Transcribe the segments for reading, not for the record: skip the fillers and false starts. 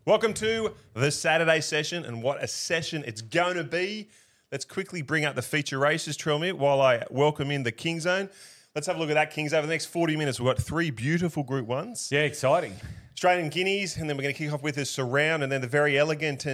Welcome to the Saturday session, and what a session it's going to be. Let's quickly bring up the feature races, Trelmere, while I welcome in the King Zone. Let's have a look at that, Kings. Over the next 40 minutes, we've got three beautiful Group 1s. Yeah, exciting. Australian Guineas, and then we're going to kick off with a Surround, and then the Very Elegant.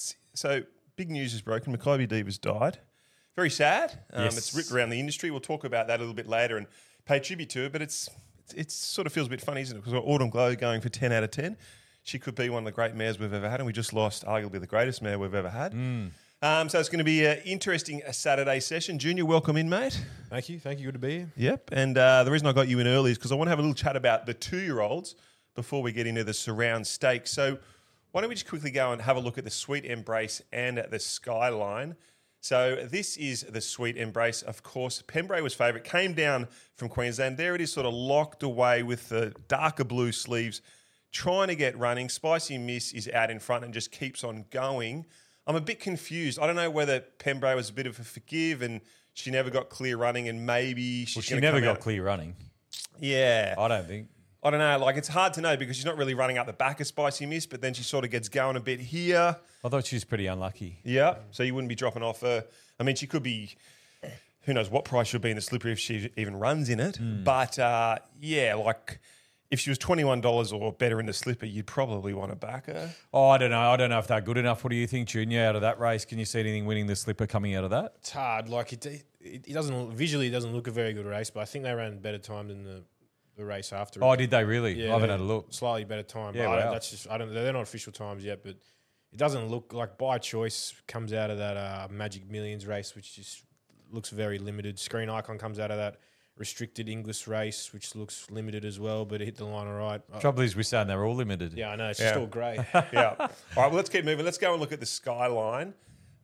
So big news is broken. Makybe Diva's died. Very sad. Yes. It's ripped around the industry. We'll talk about that a little bit later and pay tribute to it, but it sort of feels a bit funny, isn't it? Because we've got Autumn Glow going for 10 out of 10. She could be one of the great mares we've ever had, and we just lost arguably the greatest mare we've ever had. So it's going to be an interesting Saturday session. Junior, welcome in, mate. Thank you. Good to be here. Yep. And the reason I got you in early is because I want to have a little chat about the 2-year-olds before we get into the Surround Stakes. So why don't we just quickly go and have a look at the Sweet Embrace and at the Skyline. So this is the Sweet Embrace. Of course, Pembrey was favourite, came down from Queensland. There it is, sort of locked away with the darker blue sleeves, trying to get running. Spicy Miss is out in front and just keeps on going. I'm a bit confused. I don't know whether Pembrey was a bit of a forgive and she never got clear running, and maybe She never got clear running. Yeah. I don't think. I don't know. Like, it's hard to know because she's not really running up the back of Spicy Miss, but then she sort of gets going a bit here. I thought she was pretty unlucky. Yeah. So you wouldn't be dropping off her. I mean, she could be, who knows what price she'll be in the slippery if she even runs in it. But, yeah, like, if she was $21 or better in the slipper, you'd probably want to back her. Oh, I don't know. I don't know if they're good enough. What do you think, Junior, out of that race? Can you see anything winning the slipper coming out of that? It's hard. Like it doesn't visually it doesn't look a very good race, but I think they ran better time than the race after. Oh, did they really? Yeah, I haven't had a look. Slightly better time. Yeah, but wow. that's just they're not official times yet, but it doesn't look like By Choice comes out of that Magic Millions race, which just looks very limited. Screen Icon comes out of that restricted English race, which looks limited as well, but it hit the line all right. Trouble is, we're saying they're all limited. Yeah, I know. It's just all grey. Yeah. All right, well, let's keep moving. Let's go and look at the Skyline.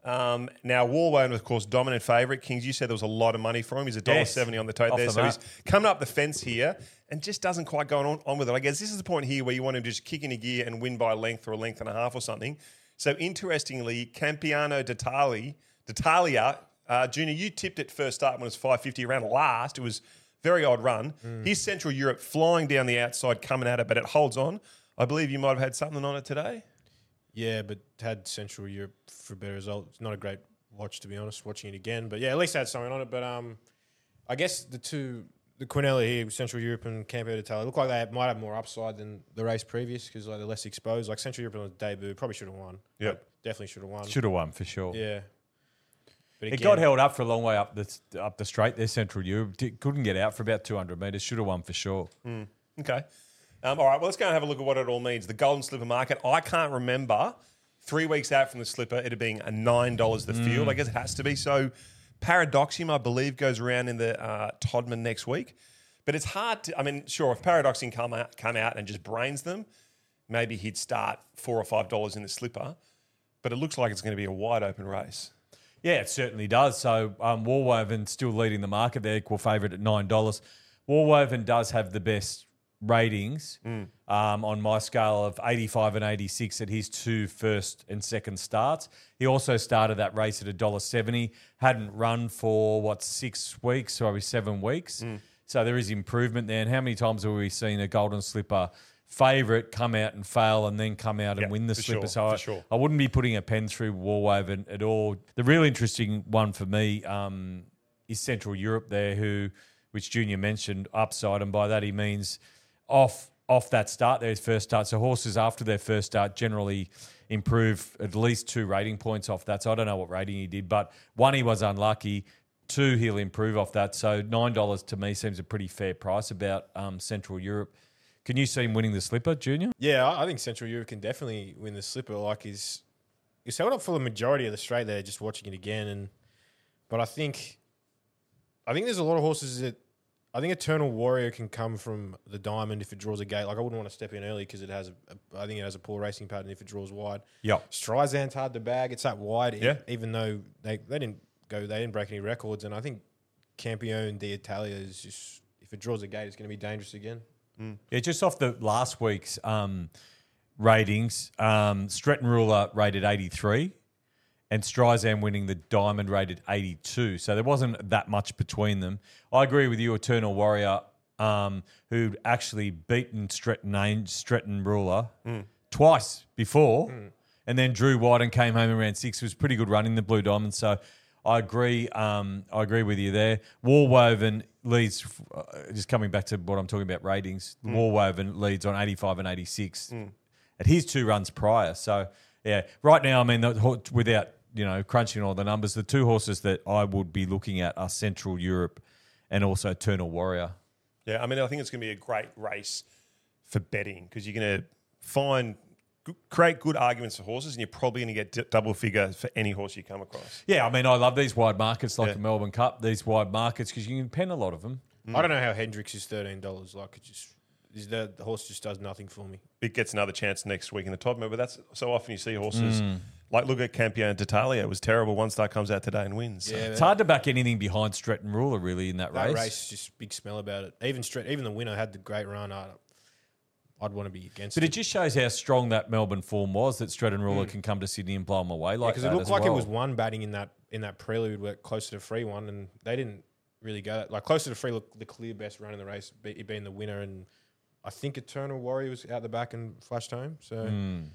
Now, Warwane, of course, dominant favourite. Kings, you said there was a lot of money for him. He's $1.70 on the tote Off there. the So mat. he's coming up the fence here and just doesn't quite go on with it. I guess this is the point here where you want him to just kick in a gear and win by a length or a length and a half or something. So, interestingly, Campiano d'Italia, Junior, you tipped it first start when it was 550 around last. It was very odd run. Here's Central Europe flying down the outside, coming at it, but it holds on. I believe you might have had something on it today. Yeah, but had Central Europe for a better result. It's not a great watch, to be honest, watching it again. But yeah, at least I had something on it. But I guess the Quinella here, Central Europe and Campo d'Italia, look like they might have more upside than the race previous because like they're less exposed. Like Central Europe on the debut, probably should have won. Yep. Definitely should have won. Should have won for sure. Yeah. But It got held up for a long way up the straight there, Central Europe. Couldn't get out for about 200 metres. Should have won for sure. Okay. All right, well, let's go and have a look at what it all means. The Golden Slipper market, I can't remember 3 weeks out from the slipper, it being a $9 the field. I guess it has to be. So Paradoxium, I believe, goes around in the Todman next week. But it's hard to, I mean, sure, if Paradoxium come out and just brains them, maybe he'd start $4 or $5 in the slipper. But it looks like it's going to be a wide open race. Yeah, it certainly does. So Warwoven still leading the market. They're equal favourite at $9. Warwoven does have the best ratings on my scale of 85 and 86 at his 2 first and second starts. He also started that race at $1.70. Hadn't run for, 6 weeks, probably 7 weeks. So there is improvement there. And how many times have we seen a Golden Slipper favourite come out and fail and then come out and win the slipper? I wouldn't be putting a pen through Warwoven at all. The real interesting one for me is Central Europe there, which Junior mentioned, upside, and by that he means off that start, their first start. So horses after their first start generally improve at least 2 rating points off that. So I don't know what rating he did, but 1, he was unlucky. 2, he'll improve off that. So $9 to me seems a pretty fair price about Central Europe. Can you see him winning the slipper, Junior? Yeah, I think Central Europe can definitely win the slipper. Like he's held up for the majority of the straight there, just watching it again. But I think there's a lot of horses that I think Eternal Warrior can come from the diamond if it draws a gate. Like I wouldn't want to step in early because it has I think it has a poor racing pattern if it draws wide. Yeah. Streisand's hard to bag. It's that wide. Yeah. Even though they didn't break any records, and I think Campione d'Italia is just, if it draws a gate, it's going to be dangerous again. Yeah, just off the last week's ratings, Stretton Ruler rated 83 and Streisand winning the Diamond rated 82. So there wasn't that much between them. I agree with you, Eternal Warrior, who'd actually beaten Stretton Ruler twice before, and then Drew Whiten came home in round 6. It was pretty good run in the Blue Diamond. So I agree. I agree with you there. Warwoven leads. Just coming back to what I'm talking about ratings. Warwoven leads on 85 and 86 at his 2 runs prior. So yeah, right now, I mean, without crunching all the numbers, the 2 horses that I would be looking at are Central Europe and also Eternal Warrior. Yeah, I mean, I think it's going to be a great race for betting because you're going to create good arguments for horses, and you're probably going to get double figure for any horse you come across. Yeah, I mean, I love these wide markets like the Melbourne Cup, these wide markets, because you can pen a lot of them. I don't know how Hendricks is $13. Like, the horse just does nothing for me. It gets another chance next week in the top. But that's so often you see horses like look at Campione D'Italia. It was terrible. One star comes out today and wins. So. Yeah, It's hard to back anything behind Stretton Ruler really in that race. That race, just big smell about it. Even the winner had the great run. I'd want to be against But it. it just shows how strong that Melbourne form was, that Stretton Ruler can come to Sydney and blow them away like Because that it looked as like well. it was one batting in that prelude where closer to free one, and they didn't really go that. Like closer to free looked the clear best run in the race, it being the winner, and I think Eternal Warrior was out the back and flashed home. So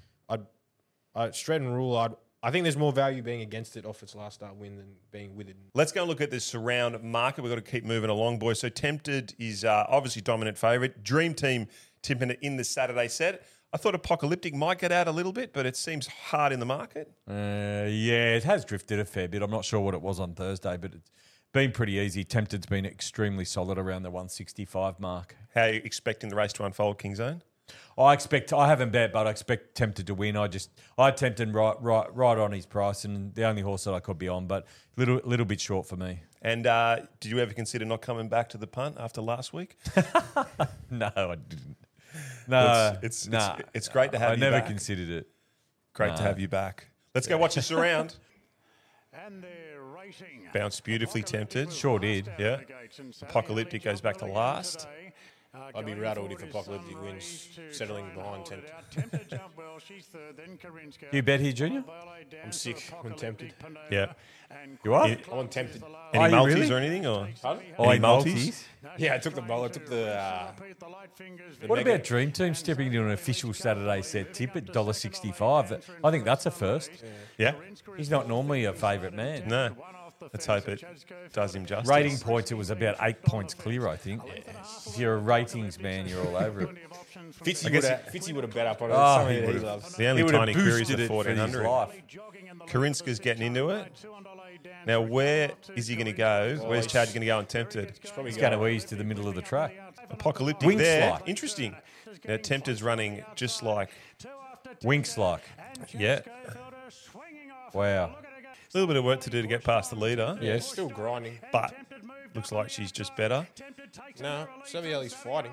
I'd Stretton Rule. I think there's more value being against it off its last start win than being with it. Let's go and look at the surround market. We've got to keep moving along, boys. So Tempted is obviously dominant favourite. Dream Team tipping it in the Saturday set. I thought Apocalyptic might get out a little bit, but it seems hard in the market. Yeah, it has drifted a fair bit. I'm not sure what it was on Thursday, but it's been pretty easy. Tempted's been extremely solid around the 165 mark. How are you expecting the race to unfold, King's Own? I haven't bet, but I expect Tempted to win. I Tempted right on his price, and the only horse that I could be on, but little bit short for me. And did you ever consider not coming back to the punt after last week? No, I didn't. No, it's great to have I you never back. considered it. Great to have you back. Let's go watch the surround. And they're racing. Bounced beautifully, Tempted. Sure did. Yeah. Apocalyptic goes back to last. I'd be rattled if Apocalyptic wins, settling behind Tempted. You bet here, Junior? I'm sick when Tempted. Yeah. You are? I'm on Tempted. Any Are you multis really? or anything? Or Any multis? Yeah, I took the bowl. I took the. What about Dream Team stepping into an official Saturday set tip at $1.65? I think that's a first. Yeah. He's not normally a favourite man. No. Let's hope it does him justice. Rating points, it was about 8 points clear, I think. If you're a ratings man, you're all over it. Fitzy would have bet up on it. Oh, Something he that he would've- loves. The only He would have tiny query is boosted the it for his 1400. life. Karinska's getting into it. Now, where is he going to go? Where's Chad going to go on Tempted? He's going to ease to the middle of the track. Apocalyptic Winks there. like. Interesting. Now, Tempted's running just like, Winks like. yeah. Wow. A little bit of work to do to get past the leader. Yeah, still grinding. But looks like she's just better. No, Saviali's fighting.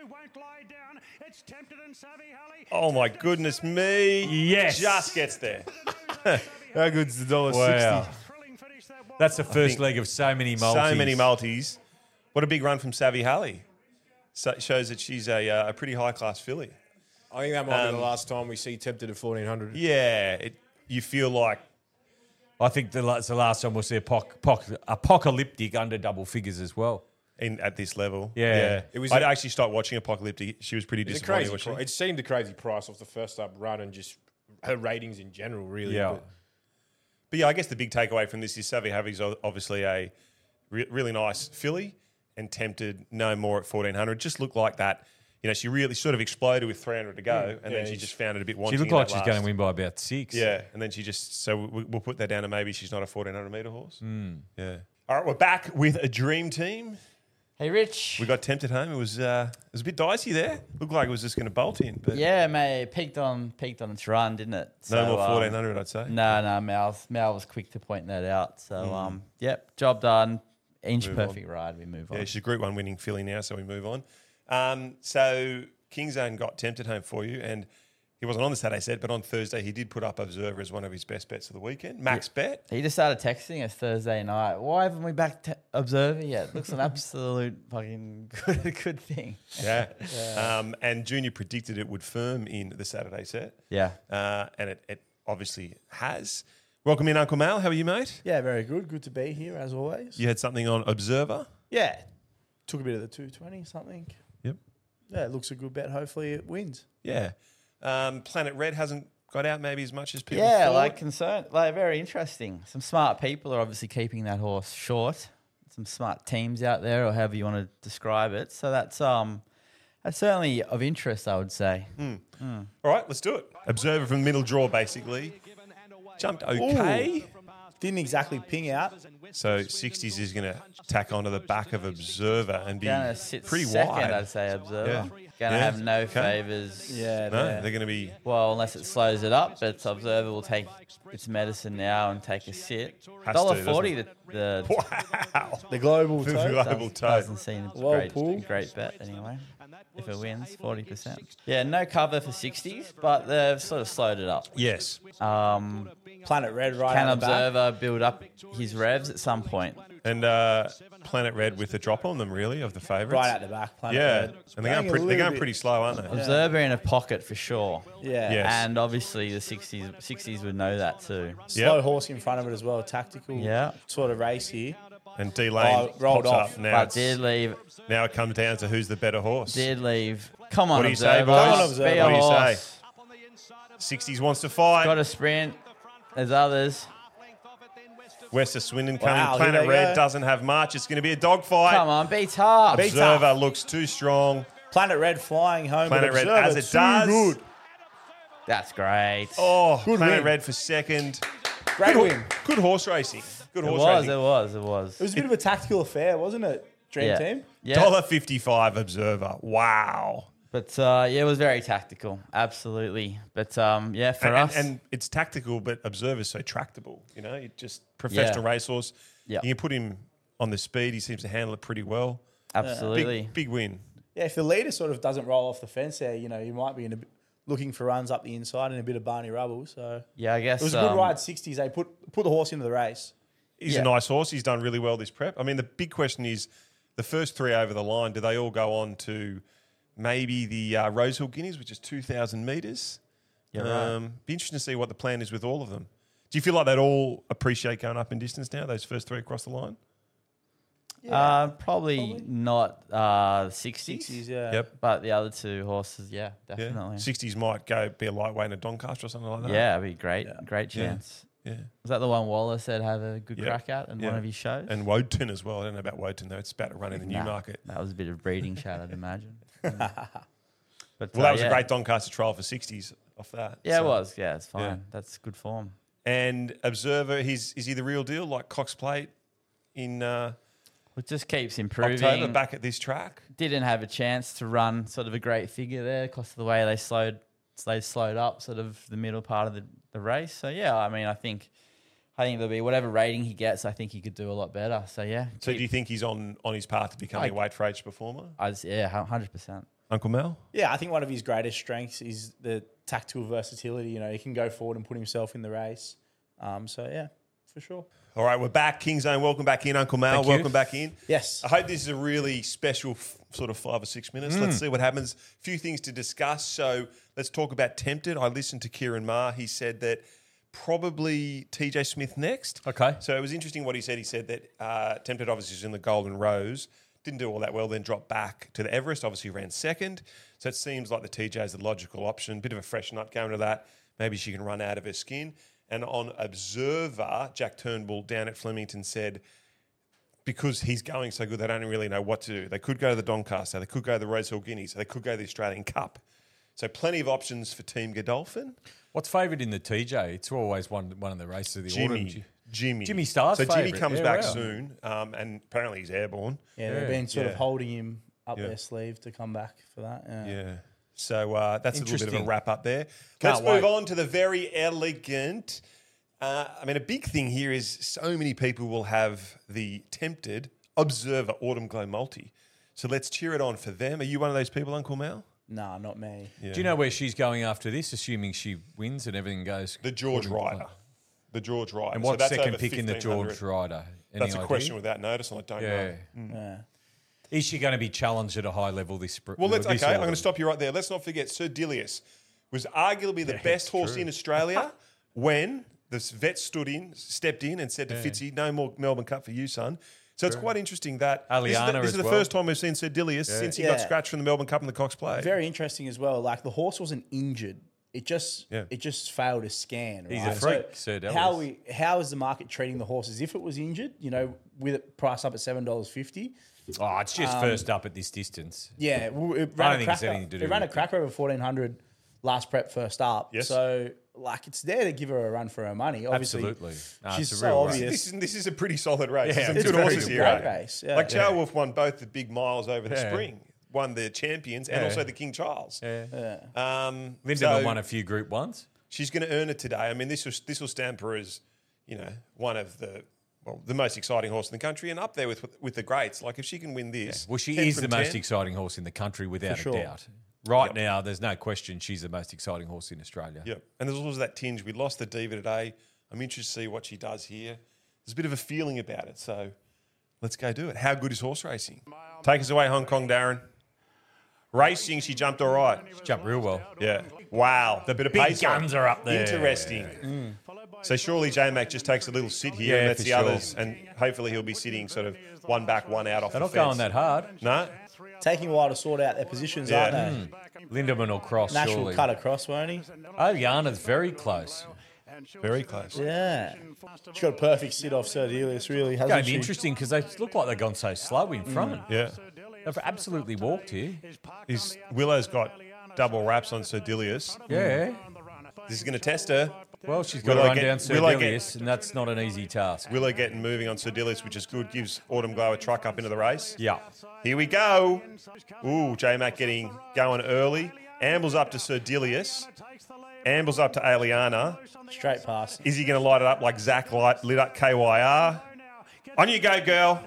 Oh, my goodness me. Yes. Just gets there. How good's the $1.60? Wow. That's the first think leg of so many multis. So many multis. What a big run from Savvy Halley. So it shows that she's a pretty high-class filly. I think that might be the last time we see Tempted at 1400. Yeah. You feel like, I think it's the last time we'll see Apocalyptic under double figures as well. at this level. Yeah. It was I'd actually start watching Apocalyptic. She was pretty It's a disappointing. crazy. wasn't she? It seemed a crazy price off the first up run and just her ratings in general, really. Yeah. But yeah, I guess the big takeaway from this is Savvy Havi's obviously a really nice filly and Tempted no more at 1400. Just looked like that. You know, she really sort of exploded with 300 to go, and then she just found it a bit wanting. She looked in like that she's last. going to win by about 6. Yeah, and then she just we'll put that down to maybe she's not a 1400 metre horse. Hmm. Yeah. All right, we're back with a dream team. Hey, Rich. We got Tempted home. It was a bit dicey there. Looked like it was just going to bolt in, but Yeah, mate, it peaked on its run, didn't it? no more 1400, I'd say. No, Mal was quick to point that out. So, yep, job done. Inch perfect ride. We move on. Yeah, she's a Group 1 winning filly now, so we move on. So King's Own got Tempted home for you, and he wasn't on the Saturday set, but on Thursday he did put up Observer as one of his best bets of the weekend. Max bet. He just started texting us Thursday night. Why haven't we back Observer yet? Looks an absolute fucking good thing. Yeah. And Junior predicted it would firm in the Saturday set. Yeah. And it obviously has. Welcome in, Uncle Mal. How are you, mate? Yeah, very good. Good to be here as always. You had something on Observer? Yeah, took a bit of the 220 something. Yep. Yeah, it looks a good bet. Hopefully it wins. Yeah. Planet Red hasn't got out maybe as much as people Yeah, thought. like concerned, like very interesting. Some smart people are obviously keeping that horse short. Some smart teams out there, or however you want to describe it. So that's certainly of interest, I would say. All right, let's do it. Observer from middle draw, basically. Jumped okay. Didn't exactly ping out. So 60s is going to tack onto the back of Observer and be Gonna sit pretty second, wide. I'd say, Observer. Yeah. Gonna Yeah, have no okay. favours. Yeah, No, there. they're going to be... Well, unless it slows it up, but Observer will take its medicine now and take a sit. Has to, doesn't $1.40 it? the Wow. The global The tote. global tote. doesn't seem a Well pulled. great bet anyway. If it wins, 40%. Yeah, no cover for 60s, but they've sort of slowed it up. Yes. Planet Red right Can out the back. Observer build up his revs at some point? And Planet Red with a drop on them, really, of the favourites. Right out the back. Planet Yeah. Red. And they're going pretty slow, aren't they? Observer in a pocket for sure. Yeah. Yes. And obviously the 60s would know that too. Slow Yep. horse in front of it as well. Tactical Yeah. sort of race here. And D-Lane rolled pops off. up. Now, But did leave. now it comes down to who's the better horse. Come on, What do you say, Observer. boys? Come on, Observer. Be a What do you say? horse. 60s wants to fight. Got a sprint. There's others. West of Swindon Wow, coming. here Planet they Red go. doesn't have much. It's going to be a dogfight. Come on, be tough. Be Observer looks too strong. Planet Red flying home. Planet but Red Observer as it too does. Good. That's great. Oh, Good Planet win. Red for second. Great win. Good horse racing. Good It horse was, racing. it was, it was. It was a bit of a tactical affair, wasn't it? Dream yeah. Team. Yeah. $1.55 Observer. Wow. But yeah, it was very tactical. Absolutely. But yeah, for us. And it's tactical, but Observer's so tractable. You know, you just professional Yeah. racehorse. Yeah. You can put him on the speed. He seems to handle it pretty well. absolutely. Big win. Yeah, if the leader sort of doesn't roll off the fence there, you know, you might be looking for runs up the inside and a bit of Barney rubble. So Yeah, I guess. it was a good ride. 60s. They put the horse into the race. He's Yeah. a nice horse. He's done really well this prep. I mean, the big question is the first three over the line, do they all go on to maybe the Rosehill Guineas, which is 2,000 metres? Yeah, right. Be interesting to see what the plan is with all of them. Do you feel like they'd all appreciate going up in distance now, those first three across the line? Probably not 60s. 60s, yeah. Yep. But the other two horses, yeah, Yeah. definitely. 60s might go be a lightweight in a Doncaster or something like that. Yeah, it'd be great. Great Yeah. chance. Yeah. Was that the one Wallace said have a good Yeah. crack at in Yeah. one of his shows? And Woden as well. I don't know about Woden, though. It's about to run in the Nah, Newmarket. That was a bit of breeding chat, I'd imagine. But Well, that was yeah. a great Doncaster trial for 60s off that. Yeah, So- it was. Yeah, it's fine. Yeah. That's good form. And Observer, is he the real deal, like Cox Plate in It just keeps improving. October back at this track? Didn't have a chance to run sort of a great figure there because of the way they slowed up sort of the middle part of the race. So yeah, I mean, I think there'll be whatever rating he gets. I think he could do a lot better. So yeah. So do you think he's on his path to becoming a weight for age performer? 100%. Uncle Mel? Yeah, I think one of his greatest strengths is the tactical versatility. You know, he can go forward and put himself in the race. So yeah, for sure. All right, we're back. King Zone, welcome back in. Uncle Mel, Thank you. welcome back in. Yes. I hope this is a really special sort of 5 or 6 minutes. Let's see what happens. A few things to discuss. So let's talk about Tempted. I listened to Kieran Maher. He said that probably TJ Smith next. Okay. So it was interesting what he said. He said that Tempted obviously was in the Golden Rose. Didn't do all that well, then dropped back to the Everest. Obviously ran second. So it seems like the TJ is the logical option. Bit of a fresh nut going to that. Maybe she can run out of her skin. And on Observer, Jack Turnbull down at Flemington said, because he's going so good, they don't really know what to do. They could go to the Doncaster. They could go to the Rosehill Guineas. They could go to the Australian Cup. So plenty of options for Team Godolphin. What's favoured in the TJ? It's always one of the races of the autumn. Jimmy Starr's So Jimmy favourite. comes Yeah, back wow. soon, and apparently he's airborne. Yeah, they've been sort of Yeah. holding him up Yeah. their sleeve to come back for that. Yeah. So that's a little bit of a Interesting. wrap up there. Can't Let's move wait. on to the very elegant. I mean, a big thing here is so many people will have the Tempted Observer Autumn Glow Multi. So let's cheer it on for them. Are you one of those people, Uncle Mal? Nah, not me. Yeah. Do you know where she's going after this, assuming she wins and everything goes? The George according to Ryder. plan? The George Ryder. And So what's that's second over pick in the 1,500. George Ryder? Any That's a idea? question without notice, and I don't Yeah. know. Yeah. Is she going to be challenged at a high level this spring? Well, I'm going to stop you right there. Let's not forget Sir Dilius was arguably the best horse in Australia when the vet stepped in and said to Fitzy, no more Melbourne Cup for you, son. So it's quite interesting that Aliana this is as the well. first time we've seen Sir Dilius since he got Yeah. scratched from the Melbourne Cup and the Cox Plate. Very interesting as well. Like the horse wasn't injured it just Yeah. it just failed to scan. Right? He's a freak, Sir Delius. How is the market treating the horses if it was injured? You know, with it priced up at $7.50. Oh, it's just first up at this distance. Yeah, well, it I ran don't a think it's cracker. anything to do It ran a with cracker over 1400 last prep first up. Yes. So like it's there to give her a run for her money. Obviously, Absolutely. No, she's it's a so real race. obvious. This is a pretty solid race. Yeah, There's some it's good very horses good. here. Great eh? race. Yeah. Like Charles Wolf won both the big miles over the Yeah. spring, won the champions, and Yeah. also the King Charles. Yeah. Lindemann Lindemann won a few Group 1s. She's going to earn it today. I mean, this will stamp her as, one of the most exciting horse in the country, and up there with the greats. Like if she can win this, Well, she 10 is from the most 10. exciting horse in the country without sure. a doubt. Right now, there's no question she's the most exciting horse in Australia. Yep. And there's also that tinge. We lost the Diva today. I'm interested to see what she does here. There's a bit of a feeling about it. So let's go do it. How good is horse racing? Take us away, Hong Kong, Darren. Racing, she jumped all right. She jumped real well. Yeah. Wow. The bit of Big pace on. guns are up there. Interesting. So surely J-Mac just takes a little sit here Yeah, and lets for the sure. others, and hopefully he'll be sitting sort of one back, one out off They're the not fence. going that hard. No? Taking a while to sort out their positions, Yeah. aren't they? Lindemann will cross, Nash will surely. cut across, won't he? Oh, Yana's very close. Very close. Yeah. She's got a perfect sit off Sir Delius, really, hasn't Going to she? be interesting because they look like they've gone so slow in front. Yeah. They've absolutely walked here. Willow's got double wraps on Sir Dilius. Yeah. This is going to test her. Well, she's got Will to I run get- down Sir will I get- Delius, and that's not an easy task. Willow getting moving on Sir Dilius, which is good. Gives Autumn Glow a truck up into the race. Yeah. Here we go. Ooh, J-Mac getting going early. Ambles up to Sir Dilius. Ambles up to Aliana. Straight past. Is he going to light it up like Zach lit up KYR? On you go, girl.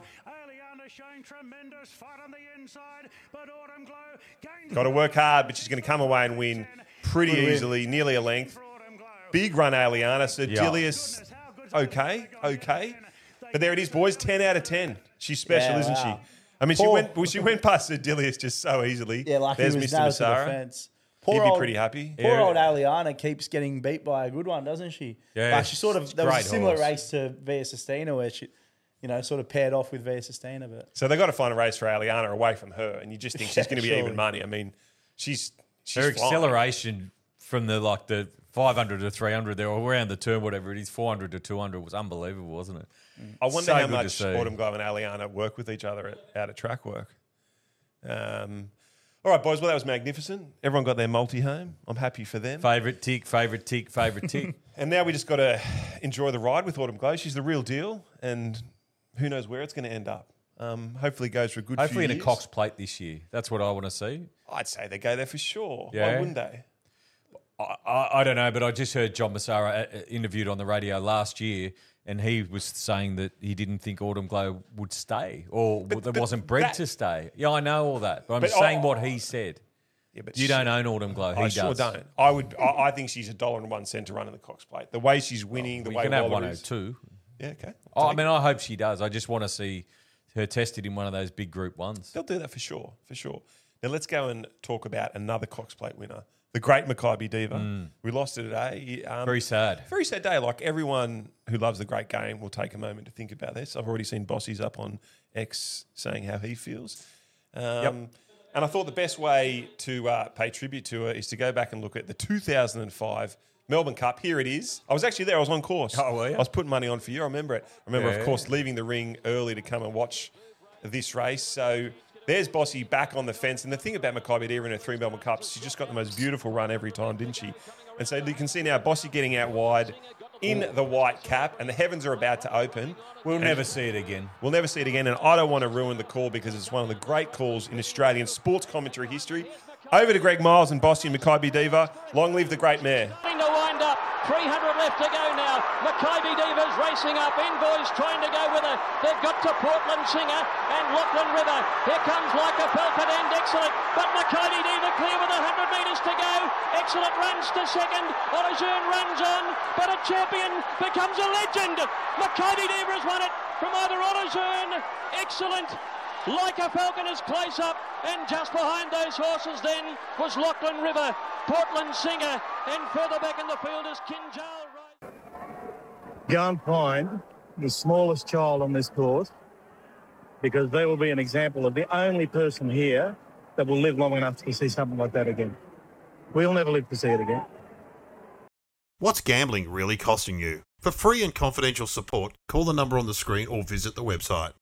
Got to work hard, but she's going to come away and win pretty easily, nearly a length. Big run, Aliana. Sir Dilius, okay. But there it is, boys. 10 out of 10. She's special, Yeah, isn't wow. she? I mean, Paul- she went past Sir Dilius just so easily. Yeah, like There's he was Mr. nailed to the Massara. fence. He'd Poor be old- pretty happy. Poor old Aliana keeps getting beat by a good one, doesn't she? Yeah, Like she sort of, there was a great similar horse. race to Via Sistina where she, sort of paired off with Via Sistina, but So they've got to find a race for Aliana away from her, and you just think she's going to be surely. even money. I mean, she's Her flying. acceleration from the 500 to 300 there, or around the turn, whatever it is, 400 to 200 was unbelievable, wasn't it? I wonder So how good to much see. Autumn Glow and Aliana work with each other out of track work. All right, boys. Well, that was magnificent. Everyone got their multi home. I'm happy for them. Favourite tick, favourite tick, favourite tick. And now we just got to enjoy the ride with Autumn Glow. She's the real deal, and who knows where it's going to end up. Hopefully, it goes for a good. Hopefully few in a years. Cox Plate this year. That's what I want to see. I'd say they go there for sure. Why Yeah. wouldn't they? I don't know, but I just heard John Massara interviewed on the radio last year, and he was saying that he didn't think Autumn Glow would stay or that wasn't bred that- to stay. Yeah, I know all that, but I'm But saying what he said. Yeah, but You don't own Autumn Glow. He I does. sure don't. I think she's $1.01 to run in the Cox Plate. The way she's winning, the You way can have Waller is. 102. Yeah, okay. Oh, I mean, I hope she does. I just want to see her tested in one of those big Group 1s. They'll do that for sure, for sure. Now let's go and talk about another Cox Plate winner, the great Maccabi Diva. We lost it today. Very sad. Very sad day. Like everyone who loves the great game will take a moment to think about this. I've already seen Bossy's up on X saying how he feels. And I thought the best way to pay tribute to her is to go back and look at the 2005 Melbourne Cup. Here it is. I was actually there. I was on course. Oh, were you? I was putting money on for you. I remember it. I remember, Yeah. of course, leaving the ring early to come and watch this race. So there's Bossy back on the fence. And the thing about Maccabi Diva in her 3 Melbourne Cups, she just got the most beautiful run every time, didn't she? And so you can see now Bossy getting out wide in the white cap, and the heavens are about to open. We'll never see it again. We'll never see it again, and I don't want to ruin the call because it's one of the great calls in Australian sports commentary history. Over to Greg Miles and Bossy and Maccabi Diva. Long live the great mare. To wind up, 300 left to go now. Maccabi Diva's racing up. Envoy's trying to go with her. They've got to Portland Singer and Lachlan River. Here comes Leica Falcon and excellent. But Maccabi Diva clear with 100 metres to go. Excellent runs to second. Olajourn runs on, but a champion becomes a legend. Maccabi Diva has won it from either Olajourn. Excellent. Leica Falcon is close up, and just behind those horses then was Lachlan River, Portland Singer, and further back in the field is Kinjal. Go and find the smallest child on this course, because they will be an example of the only person here that will live long enough to see something like that again. We'll never live to see it again. What's gambling really costing you? For free and confidential support, call the number on the screen or visit the website.